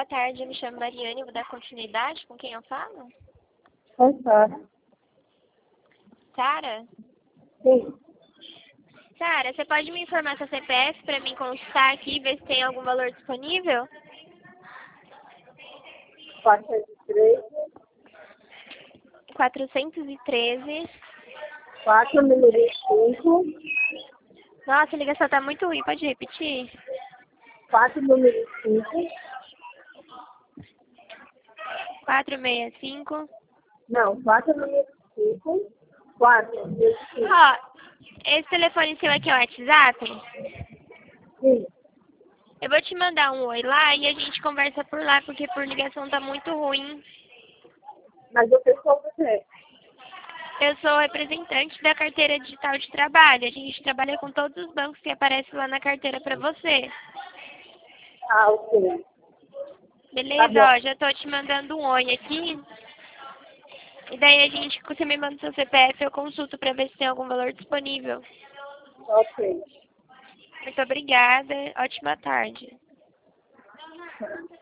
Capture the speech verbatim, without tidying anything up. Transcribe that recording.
tarde, eu me chamo Mariane, eu vou dar continuidade com quem eu falo? Oi, Sara. Sara? Sim. Sara, você pode me informar seu C P F para mim consultar aqui e ver se tem algum valor disponível? quatrocentos e treze, quatrocentos e treze. quatro, número cinco, Nossa, a ligação tá muito ruim, pode repetir? quatro, número cinco. quatrocentos e sessenta e cinco. Não, quatro, número cinco. quatro, número cinco. Ó, esse telefone seu aqui é o WhatsApp? Sim. Eu vou te mandar um oi lá e a gente conversa por lá, porque por ligação tá muito ruim. Mas eu sou você. Eu sou representante da carteira digital de trabalho. A gente trabalha com todos os bancos que aparecem lá na carteira para você. Ah, ok. Beleza? Tá Ó, já tô te mandando um oi aqui. E daí a gente, você me manda o seu C P F, eu consulto para ver se tem algum valor disponível. bom. Ok. Muito obrigada. Ótima tarde.